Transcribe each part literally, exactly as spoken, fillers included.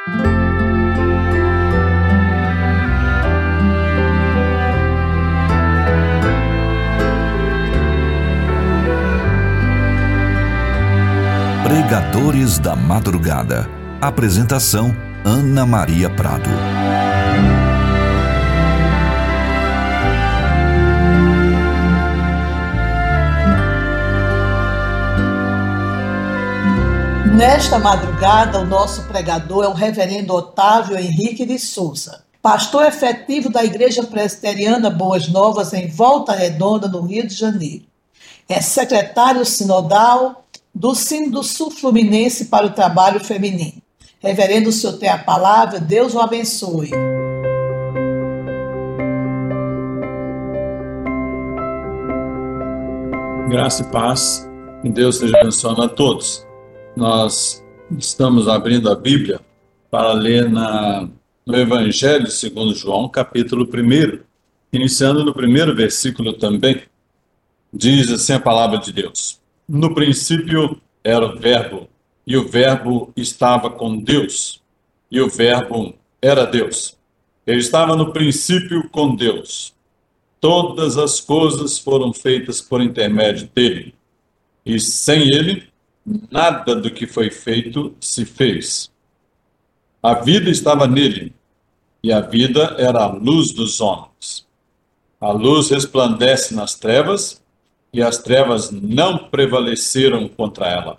Pregadores da Madrugada. Apresentação: Ana Maria Prado. Nesta madrugada, o nosso pregador é o reverendo Otávio Henrique de Souza, pastor efetivo da Igreja Presbiteriana Boas Novas em Volta Redonda, no Rio de Janeiro. É secretário sinodal do Sino do Sul Fluminense para o Trabalho Feminino. Reverendo, o senhor tem a palavra, Deus o abençoe. Graça e paz, que Deus esteja abençoando a todos. Nós estamos abrindo a Bíblia para ler na, no Evangelho segundo João, capítulo um, iniciando no primeiro versículo também. Diz assim a palavra de Deus: no princípio era o Verbo, e o Verbo estava com Deus, e o Verbo era Deus. Ele estava no princípio com Deus. Todas as coisas foram feitas por intermédio dele, e sem ele, nada do que foi feito se fez. A vida estava nele, e a vida era a luz dos homens. A luz resplandece nas trevas, e as trevas não prevaleceram contra ela.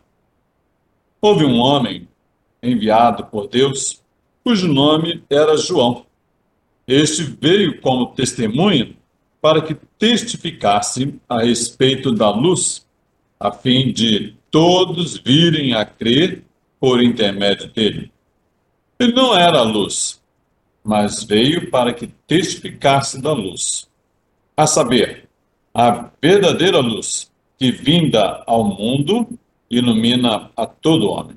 Houve um homem enviado por Deus, cujo nome era João. Este veio como testemunha para que testificasse a respeito da luz, a fim de todos virem a crer por intermédio dele. Ele não era a luz, mas veio para que testificasse da luz, a saber, a verdadeira luz que, vinda ao mundo, ilumina a todo homem.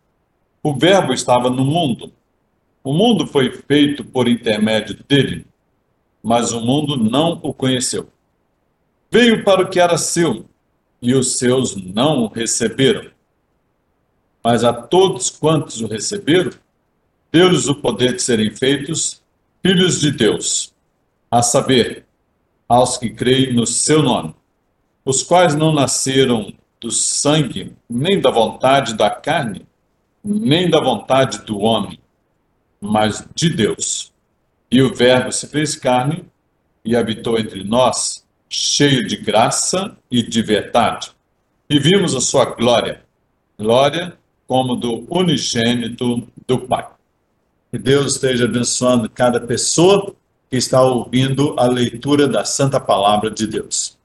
O Verbo estava no mundo. O mundo foi feito por intermédio dele, mas o mundo não o conheceu. Veio para o que era seu, e os seus não o receberam. Mas a todos quantos o receberam, deu-lhes o poder de serem feitos filhos de Deus, a saber, aos que creem no seu nome, os quais não nasceram do sangue, nem da vontade da carne, nem da vontade do homem, mas de Deus. E o Verbo se fez carne e habitou entre nós, cheio de graça e de verdade. E vimos a sua glória, glória como do unigênito do Pai. Que Deus esteja abençoando cada pessoa que está ouvindo a leitura da Santa Palavra de Deus.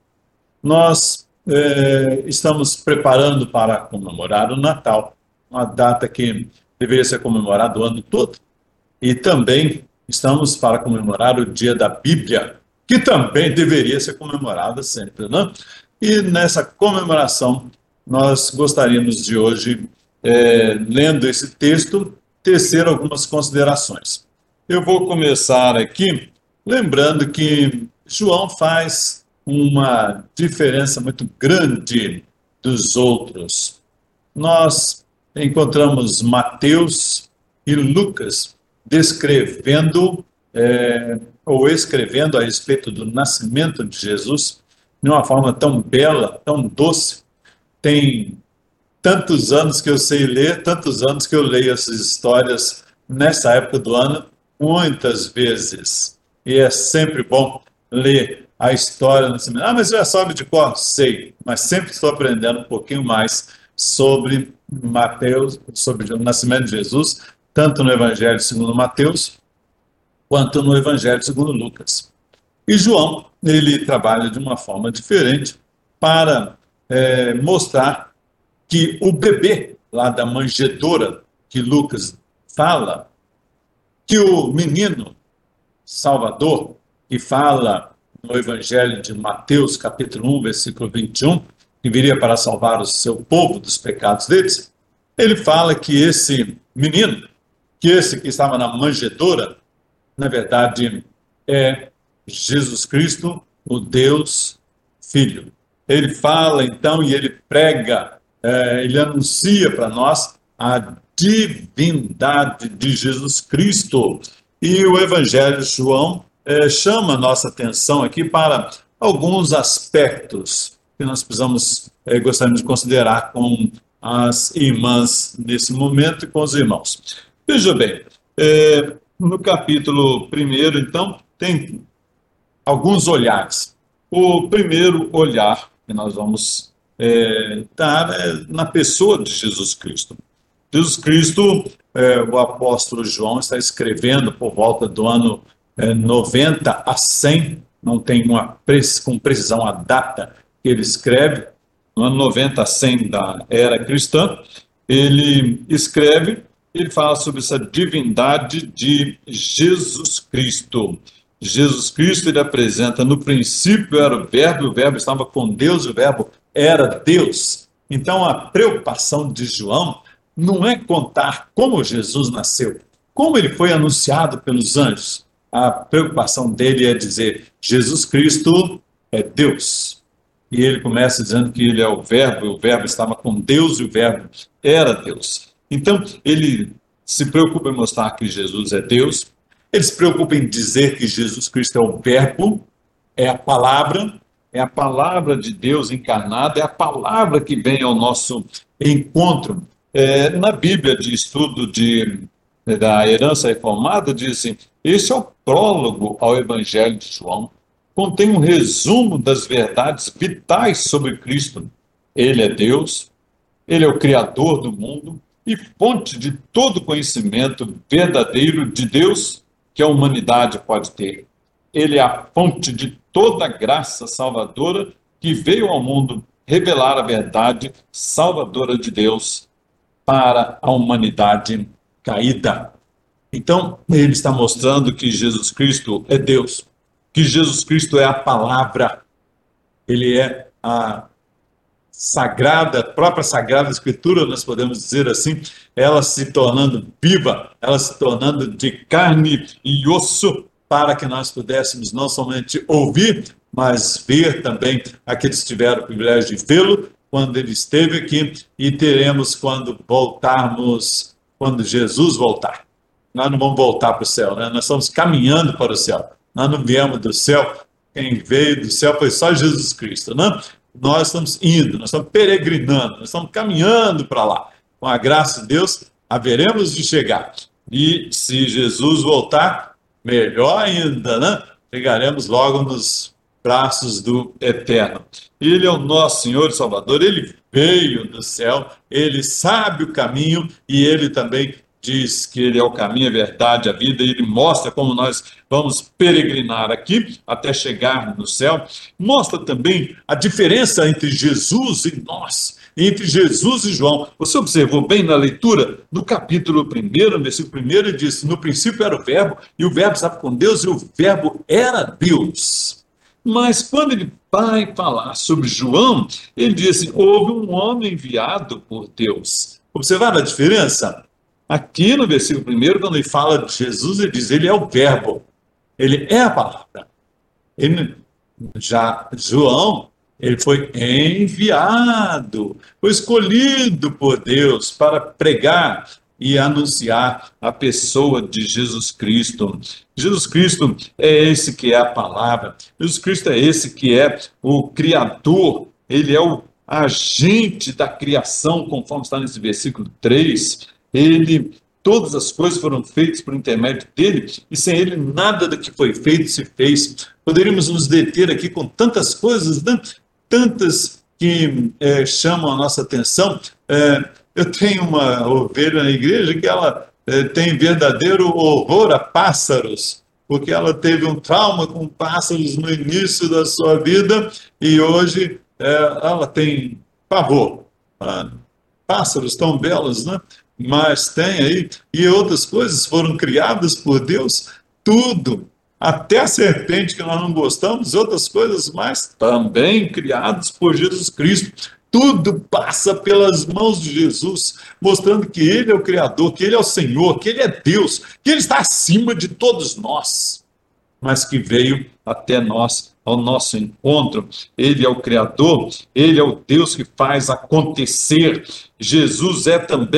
Nós eh, estamos preparando para comemorar o Natal, uma data que deveria ser comemorada o ano todo. E também estamos para comemorar o Dia da Bíblia, que também deveria ser comemorada sempre, né? E nessa comemoração, nós gostaríamos de hoje, eh, lendo esse texto, tecer algumas considerações. Eu vou começar aqui lembrando que João faz uma diferença muito grande dos outros. Nós encontramos Mateus e Lucas descrevendo é, ou escrevendo a respeito do nascimento de Jesus de uma forma tão bela, tão doce. Tem tantos anos que eu sei ler, tantos anos que eu leio essas histórias nessa época do ano, muitas vezes. E é sempre bom ler a história no nascimento. Ah, mas eu já sabe de cor? Sei, mas sempre estou aprendendo um pouquinho mais sobre Mateus, sobre o nascimento de Jesus, tanto no Evangelho segundo Mateus, quanto no Evangelho segundo Lucas. E João, ele trabalha de uma forma diferente para é, mostrar que o bebê lá da manjedoura que Lucas fala, que o menino Salvador, que fala no Evangelho de Mateus, capítulo um, versículo vinte e um, que viria para salvar o seu povo dos pecados deles, ele fala que esse menino, que esse que estava na manjedoura, na verdade, é Jesus Cristo, o Deus Filho. Ele fala, então, e ele prega, é, ele anuncia para nós a divindade de Jesus Cristo. E o Evangelho de João é, chama a nossa atenção aqui para alguns aspectos que nós precisamos, é, gostaríamos de considerar com as irmãs nesse momento e com os irmãos. Veja bem, é, no capítulo primeiro, então, tem alguns olhares. O primeiro olhar que nós vamos é, dar é na pessoa de Jesus Cristo. Jesus Cristo, é, o apóstolo João está escrevendo por volta do ano é, noventa a cem, não tem uma, com precisão a data que ele escreve, no ano noventa a cem da era cristã, ele escreve, ele fala sobre essa divindade de Jesus Cristo. Jesus Cristo, ele apresenta, no princípio era o verbo, o verbo estava com Deus, o verbo era Deus. Então a preocupação de João não é contar como Jesus nasceu, como ele foi anunciado pelos anjos. A preocupação dele é dizer, Jesus Cristo é Deus. E ele começa dizendo que ele é o verbo, e o verbo estava com Deus, e o verbo era Deus. Então, ele se preocupa em mostrar que Jesus é Deus, ele se preocupa em dizer que Jesus Cristo é o verbo, é a palavra, é a palavra de Deus encarnada, é a palavra que vem ao nosso encontro. É, na Bíblia de estudo de, da herança reformada, diz assim, esse é o prólogo ao Evangelho de João, contém um resumo das verdades vitais sobre Cristo. Ele é Deus, ele é o Criador do mundo e fonte de todo conhecimento verdadeiro de Deus que a humanidade pode ter. Ele é a fonte de toda graça salvadora que veio ao mundo revelar a verdade salvadora de Deus para a humanidade caída. Então, ele está mostrando que Jesus Cristo é Deus, que Jesus Cristo é a palavra, ele é a sagrada, a própria Sagrada Escritura, nós podemos dizer assim, ela se tornando viva, ela se tornando de carne e osso, para que nós pudéssemos não somente ouvir, mas ver também aqueles que tiveram o privilégio de vê-lo, quando ele esteve aqui, e teremos quando voltarmos, quando Jesus voltar. Nós não vamos voltar para o céu, né? Nós estamos caminhando para o céu. Nós não viemos do céu, quem veio do céu foi só Jesus Cristo, né? Nós estamos indo, nós estamos peregrinando, nós estamos caminhando para lá. Com a graça de Deus, haveremos de chegar. E se Jesus voltar, melhor ainda, né? Chegaremos logo nos braços do Eterno. Ele é o nosso Senhor e Salvador, ele veio do céu, ele sabe o caminho e ele também diz que ele é o caminho, a verdade, a vida, e ele mostra como nós vamos peregrinar aqui até chegar no céu. Mostra também a diferença entre Jesus e nós, entre Jesus e João. Você observou bem na leitura do capítulo primeiro, no versículo primeiro, ele diz, no princípio era o verbo, e o verbo estava com Deus, e o verbo era Deus. Mas quando ele vai falar sobre João, ele diz assim, houve um homem enviado por Deus. Observaram a diferença? Aqui no versículo primeiro, quando ele fala de Jesus, ele diz, ele é o verbo, ele é a palavra. Ele, já João, ele foi enviado, foi escolhido por Deus para pregar e anunciar a pessoa de Jesus Cristo. Jesus Cristo é esse que é a palavra, Jesus Cristo é esse que é o Criador, ele é o agente da criação, conforme está nesse versículo três, ele, todas as coisas foram feitas por intermédio dele, e sem ele nada do que foi feito se fez. Poderíamos nos deter aqui com tantas coisas, né? Tantas que é, chamam a nossa atenção. É, eu tenho uma ovelha na igreja que ela é, tem verdadeiro horror a pássaros, porque ela teve um trauma com pássaros no início da sua vida, e hoje é, ela tem pavor. Ah, pássaros tão belos, né? Mas tem aí, e outras coisas foram criadas por Deus, tudo, até a serpente que nós não gostamos, outras coisas mais, também criadas por Jesus Cristo. Tudo passa pelas mãos de Jesus, mostrando que ele é o Criador, que ele é o Senhor, que ele é Deus, que ele está acima de todos nós, mas que veio até nós, ao nosso encontro. Ele é o Criador, ele é o Deus que faz acontecer. Jesus é também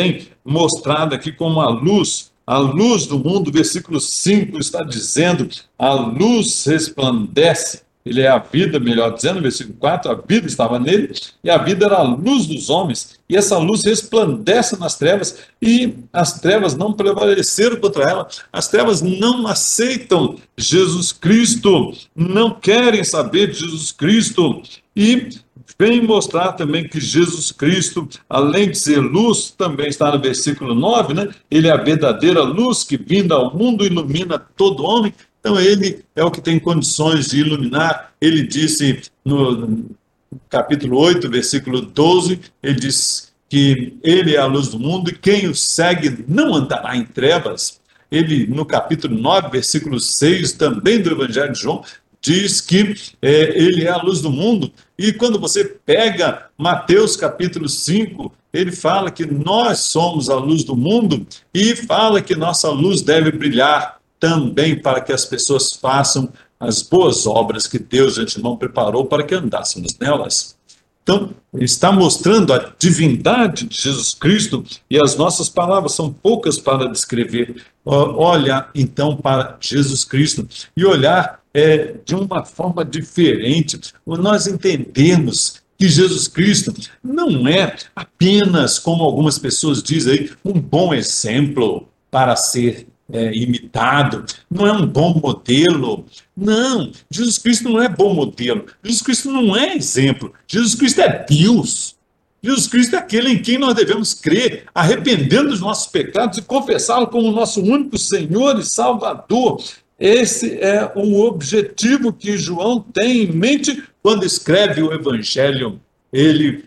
mostrado aqui como a luz, a luz do mundo. Versículo cinco está dizendo: a luz resplandece. Ele é a vida, melhor dizendo, versículo quatro, a vida estava nele, e a vida era a luz dos homens, e essa luz resplandece nas trevas, e as trevas não prevaleceram contra ela. As trevas não aceitam Jesus Cristo, não querem saber de Jesus Cristo, e vem mostrar também que Jesus Cristo, além de ser luz, também está no versículo nove, né? Ele é a verdadeira luz que, vinda ao mundo, ilumina todo homem. Então, ele é o que tem condições de iluminar. Ele disse no capítulo oito, versículo doze, ele diz que ele é a luz do mundo e quem o segue não andará em trevas. Ele, no capítulo nove, versículo seis, também do Evangelho de João, diz que é, ele é a luz do mundo. E quando você pega Mateus capítulo cinco, ele fala que nós somos a luz do mundo e fala que nossa luz deve brilhar também para que as pessoas façam as boas obras que Deus de antemão preparou para que andássemos nelas. Então, está mostrando a divindade de Jesus Cristo, e as nossas palavras são poucas para descrever. Olha, então, para Jesus Cristo, e olhar é, de uma forma diferente. Nós entendemos que Jesus Cristo não é apenas, como algumas pessoas dizem aí, um bom exemplo para ser É, imitado, não é um bom modelo. Não, Jesus Cristo não é bom modelo, Jesus Cristo não é exemplo, Jesus Cristo é Deus. Jesus Cristo é aquele em quem nós devemos crer, arrependendo dos nossos pecados e confessá-lo como nosso único Senhor e Salvador. Esse é o objetivo que João tem em mente quando escreve o Evangelho. Ele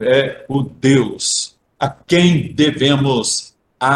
é o Deus a quem devemos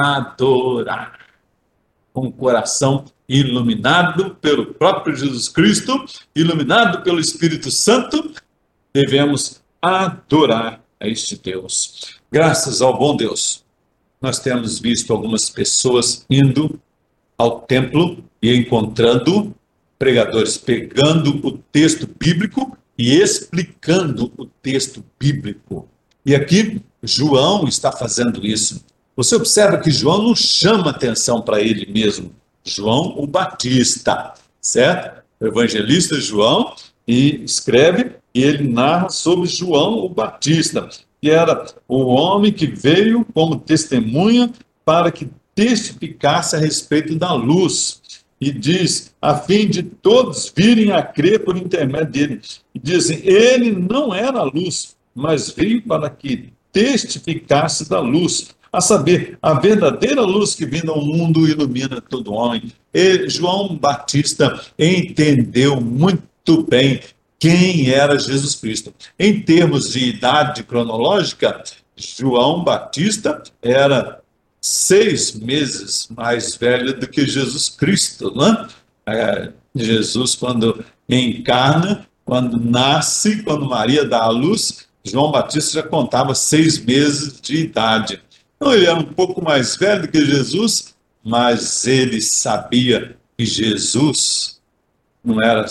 adorar, com o coração iluminado pelo próprio Jesus Cristo, iluminado pelo Espírito Santo, devemos adorar a este Deus. Graças ao bom Deus, nós temos visto algumas pessoas indo ao templo e encontrando pregadores pegando o texto bíblico e explicando o texto bíblico. E aqui João está fazendo isso. Você observa que João não chama atenção para ele mesmo. João o Batista, certo? O evangelista João, e escreve, e ele narra sobre João o Batista, que era o homem que veio como testemunha para que testificasse a respeito da luz. E diz, a fim de todos virem a crer por intermédio dele. E dizem, ele não era a luz, mas veio para que testificasse da luz, a saber, a verdadeira luz que vinda ao mundo ilumina todo homem. E João Batista entendeu muito bem quem era Jesus Cristo. Em termos de idade cronológica, João Batista era seis meses mais velho do que Jesus Cristo, né? É, Jesus, quando encarna, quando nasce, quando Maria dá à luz, João Batista já contava seis meses de idade. Então, ele era um pouco mais velho do que Jesus, mas ele sabia que Jesus não era,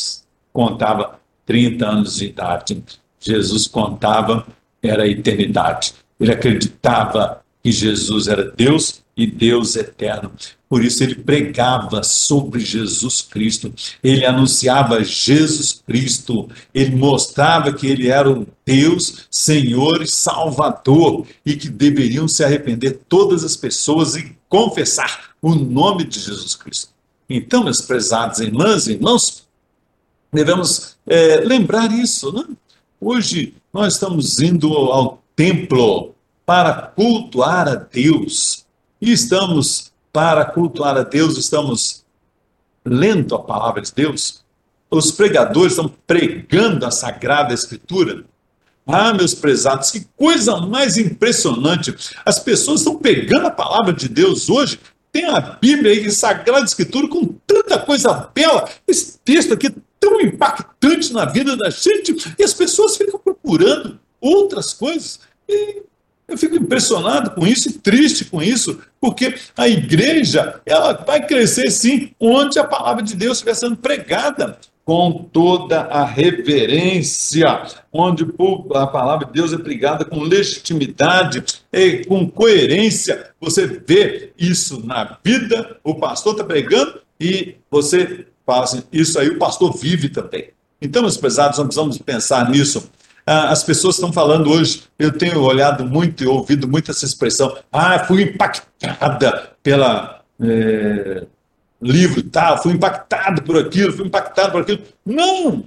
contava trinta anos de idade. Jesus contava, era a eternidade. Ele acreditava que Jesus era Deus e Deus eterno. Por isso ele pregava sobre Jesus Cristo, ele anunciava Jesus Cristo, ele mostrava que ele era o Deus, Senhor e Salvador, e que deveriam se arrepender todas as pessoas e confessar o nome de Jesus Cristo. Então, meus prezados irmãs e irmãos, devemos é, lembrar isso, né? Hoje nós estamos indo ao templo para cultuar a Deus, e estamos, para cultuar a Deus, estamos lendo a palavra de Deus. Os pregadores estão pregando a Sagrada Escritura. Ah, meus prezados, que coisa mais impressionante! As pessoas estão pegando a palavra de Deus hoje. Tem a Bíblia aí, a Sagrada Escritura, com tanta coisa bela. Esse texto aqui é tão impactante na vida da gente, e as pessoas ficam procurando outras coisas. E eu fico impressionado com isso e triste com isso, porque a igreja, ela vai crescer sim, onde a palavra de Deus estiver sendo pregada. com toda a reverência, onde a palavra de Deus é pregada com legitimidade e com coerência. Você vê isso na vida, o pastor está pregando e você fala assim, isso aí o pastor vive também. Então, meus prezados, nós precisamos pensar nisso. As pessoas estão falando hoje, eu tenho olhado muito e ouvido muito essa expressão, ah, fui impactada pela... É... livro tal, fui impactado por aquilo, fui impactado por aquilo. Não!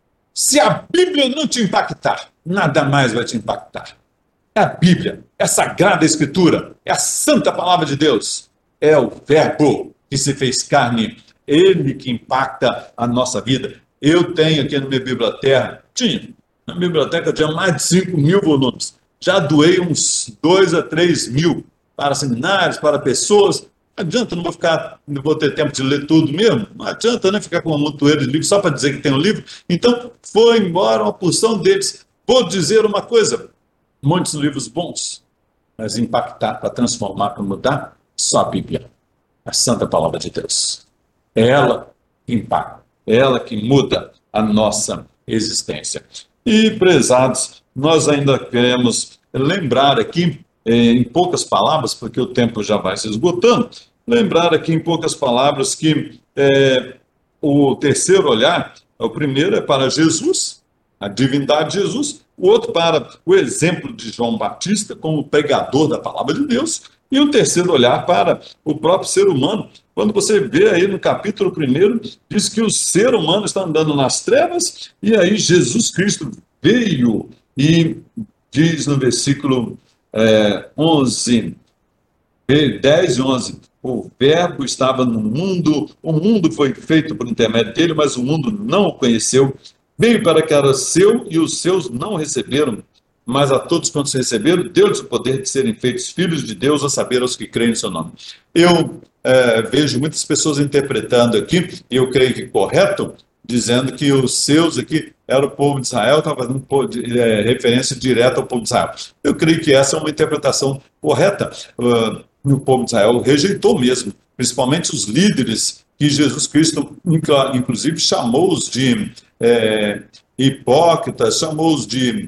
Se a Bíblia não te impactar, nada mais vai te impactar. É a Bíblia, é a Sagrada Escritura, é a Santa Palavra de Deus, é o Verbo que se fez carne, ele que impacta a nossa vida. Eu tenho aqui na minha biblioteca, tinha, na minha biblioteca eu tinha mais de cinco mil volumes, já doei uns dois a três mil para seminários, para pessoas. Não adianta, não vou ficar, não vou ter tempo de ler tudo mesmo. Não adianta, né, ficar com uma montoeira de livros só para dizer que tem um livro. Então, foi embora uma porção deles. Vou dizer uma coisa, muitos livros bons, mas impactar, para transformar, para mudar, só a Bíblia, a Santa Palavra de Deus. É ela que impacta, é ela que muda a nossa existência. E, prezados, nós ainda queremos lembrar aqui, em poucas palavras, porque o tempo já vai se esgotando, lembrar aqui em poucas palavras que é, o terceiro olhar, o primeiro é para Jesus, a divindade de Jesus, o outro para o exemplo de João Batista como pregador da palavra de Deus, e o terceiro olhar para o próprio ser humano. Quando você vê aí no capítulo primeiro, diz que o ser humano está andando nas trevas, e aí Jesus Cristo veio e diz no versículo É, onze, dez e onze, o verbo estava no mundo, o mundo foi feito por intermédio dele, mas o mundo não o conheceu, veio para que era seu e os seus não o receberam, mas a todos quantos receberam, deu-lhes o poder de serem feitos filhos de Deus, a saber, aos que creem em seu nome. Eu é, vejo muitas pessoas interpretando aqui, e eu creio que correto, dizendo que os seus aqui era o povo de Israel, estava fazendo é, referência direta ao povo de Israel. Eu creio que essa é uma interpretação correta. Uh, o povo de Israel rejeitou mesmo, principalmente os líderes que Jesus Cristo, inclusive, chamou-os de é, hipócritas, chamou-os de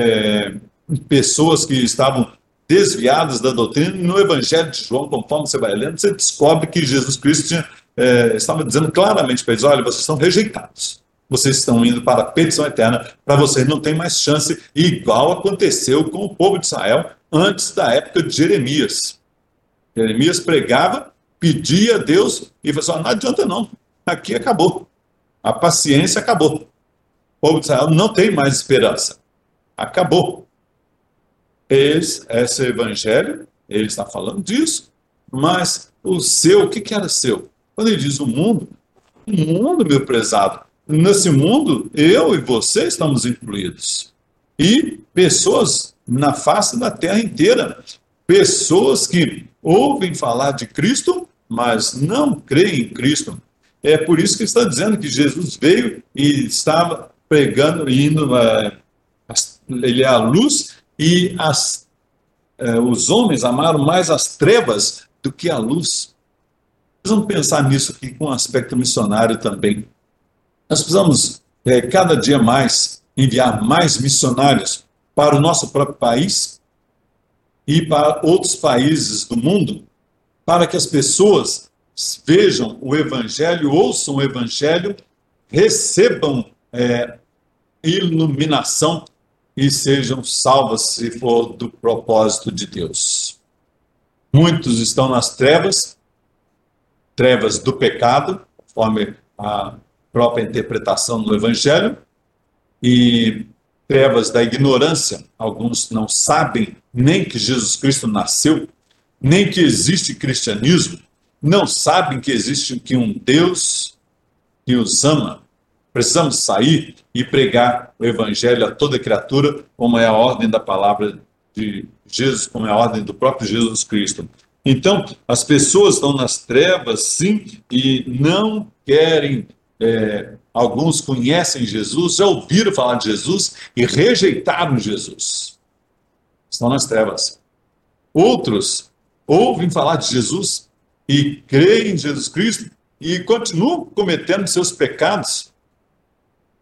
é, pessoas que estavam desviadas da doutrina. No Evangelho de João, conforme você vai lendo, você descobre que Jesus Cristo tinha É, estava dizendo claramente para eles, olha, vocês estão rejeitados, vocês estão indo para a perdição eterna, para vocês não tem mais chance, igual aconteceu com o povo de Israel antes da época de Jeremias. Jeremias pregava, pedia a Deus e falou assim, não adianta não, aqui acabou, a paciência acabou, o povo de Israel não tem mais esperança, acabou. Eles, esse evangelho, ele está falando disso, mas o seu, o que que era seu? Quando ele diz o mundo, o mundo, meu prezado, nesse mundo, eu e você estamos incluídos. E pessoas na face da terra inteira, pessoas que ouvem falar de Cristo, mas não creem em Cristo. É por isso que está dizendo que Jesus veio e estava pregando, indo, é, ele é a luz, e as, é, os homens amaram mais as trevas do que a luz. Precisamos pensar nisso aqui com um aspecto missionário também. Nós precisamos, é, cada dia mais, enviar mais missionários para o nosso próprio país e para outros países do mundo, para que as pessoas vejam o Evangelho, ouçam o Evangelho, recebam é, iluminação e sejam salvas se for do propósito de Deus. Muitos estão nas trevas, trevas do pecado, conforme a própria interpretação do Evangelho, e trevas da ignorância. Alguns não sabem nem que Jesus Cristo nasceu, nem que existe cristianismo, não sabem que existe que um Deus que os ama. Precisamos sair e pregar o Evangelho a toda criatura, como é a ordem da palavra de Jesus, como é a ordem do próprio Jesus Cristo. Então, as pessoas estão nas trevas, sim, e não querem, é, alguns conhecem Jesus, já ouviram falar de Jesus e rejeitaram Jesus. Estão nas trevas. Outros ouvem falar de Jesus e creem em Jesus Cristo e continuam cometendo seus pecados.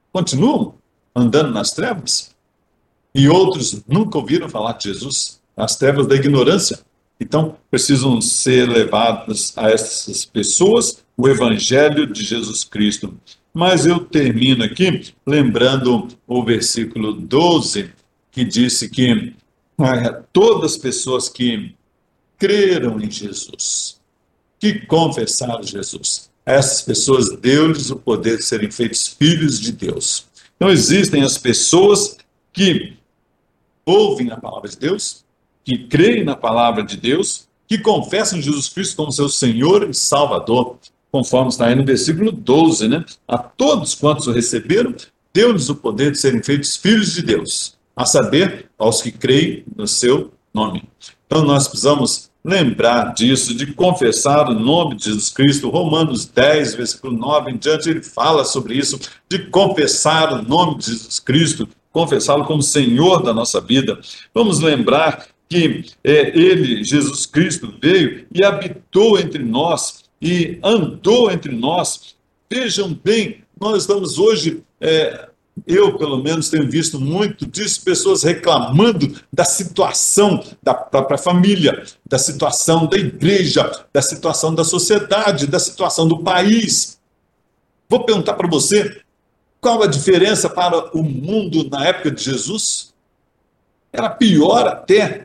continuam andando nas trevas. E outros nunca ouviram falar de Jesus, as trevas da ignorância. Então, precisam ser levadas a essas pessoas o Evangelho de Jesus Cristo. Mas eu termino aqui lembrando o versículo doze, que disse que ah, todas as pessoas que creram em Jesus, que confessaram Jesus, essas pessoas deu-lhes o poder de serem feitos filhos de Deus. Então, existem as pessoas que ouvem a palavra de Deus, que creem na palavra de Deus, que confessam Jesus Cristo como seu Senhor e Salvador, conforme está aí no versículo doze, né? A todos quantos o receberam, deu-lhes o poder de serem feitos filhos de Deus, a saber, aos que creem no seu nome. Então nós precisamos lembrar disso, de confessar o nome de Jesus Cristo. Romanos dez, versículo nove em diante, ele fala sobre isso, de confessar o nome de Jesus Cristo, confessá-lo como Senhor da nossa vida. Vamos lembrar que é, ele, Jesus Cristo, veio e habitou entre nós, e andou entre nós. Vejam bem, nós estamos hoje, é, eu pelo menos tenho visto muito disso, pessoas reclamando da situação da própria família, da situação da igreja, da situação da sociedade, da situação do país. Vou perguntar para você, qual a diferença para o mundo na época de Jesus? Era pior até,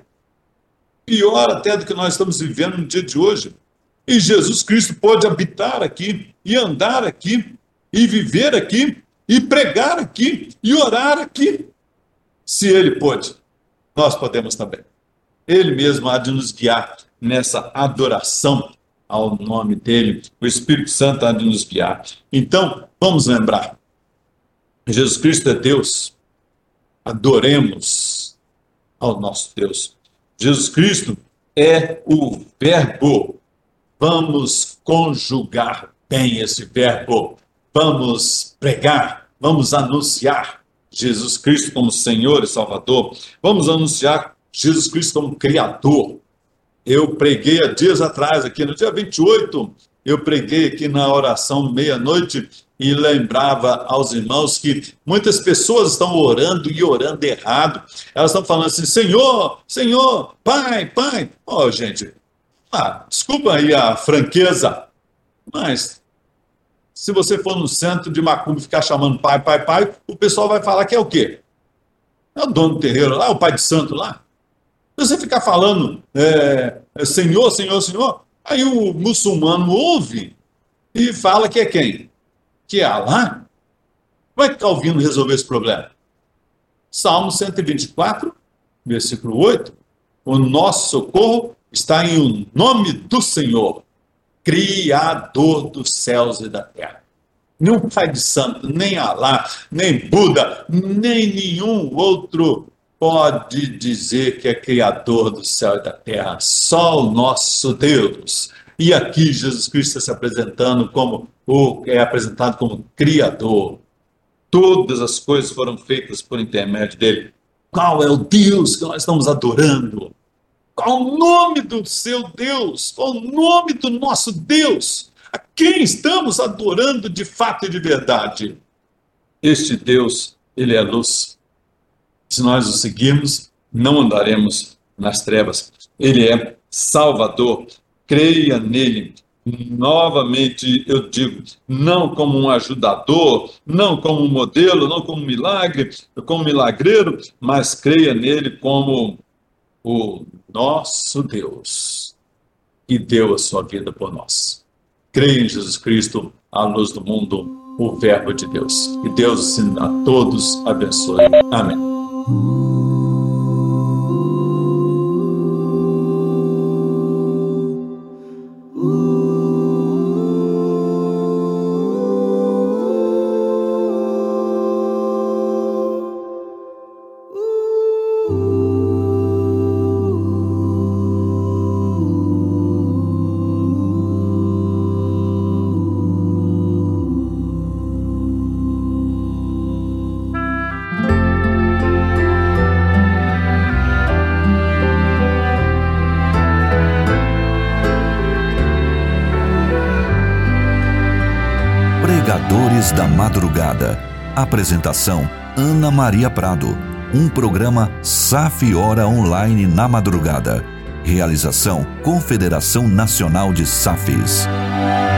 pior até do que nós estamos vivendo no dia de hoje. E Jesus Cristo pode habitar aqui, e andar aqui, e viver aqui, e pregar aqui, e orar aqui. Se Ele pôde, nós podemos também. Ele mesmo há de nos guiar nessa adoração ao nome dEle. O Espírito Santo há de nos guiar. Então, vamos lembrar, Jesus Cristo é Deus. Adoremos ao nosso Deus. Jesus Cristo é o Verbo. Vamos conjugar bem esse verbo, vamos pregar, vamos anunciar Jesus Cristo como Senhor e Salvador, vamos anunciar Jesus Cristo como Criador. Eu preguei há dias atrás, aqui no dia vinte e oito, eu preguei aqui na oração meia-noite e lembrava aos irmãos que muitas pessoas estão orando e orando errado. Elas estão falando assim, Senhor, Senhor, Pai, Pai. Ó, oh, gente... Ah, desculpa aí a franqueza, mas se você for no centro de Macumba e ficar chamando pai, pai, pai, o pessoal vai falar que é o quê? É o dono do terreiro lá, o pai de santo lá. Se você ficar falando é, é, Senhor, Senhor, Senhor, aí o muçulmano ouve e fala que é quem? Que é Alá? Como é que está ouvindo resolver esse problema? Salmo cento e vinte e quatro, versículo oito, o nosso socorro está em o nome do Senhor, Criador dos céus e da terra. Nenhum pai de santo, nem Alá, nem Buda, nem nenhum outro pode dizer que é Criador do céu e da terra. Só o nosso Deus. E aqui Jesus Cristo está se apresentando como, ou é apresentado como Criador. Todas as coisas foram feitas por intermédio dele. Qual é o Deus que nós estamos adorando? Qual o nome do seu Deus? Qual o nome do nosso Deus? A quem estamos adorando de fato e de verdade? Este Deus, ele é luz. Se nós o seguirmos, não andaremos nas trevas. Ele é Salvador. Creia nele. Novamente eu digo, não como um ajudador, não como um modelo, não como um milagre, como um milagreiro, mas creia nele como o nosso Deus, que deu a sua vida por nós. Creia em Jesus Cristo, a luz do mundo, o Verbo de Deus. Que Deus a todos abençoe. Amém. Pregadores da Madrugada, Apresentação Ana Maria Prado. Um programa S A F Hora Online na madrugada. Realização Confederação Nacional de S A Fs.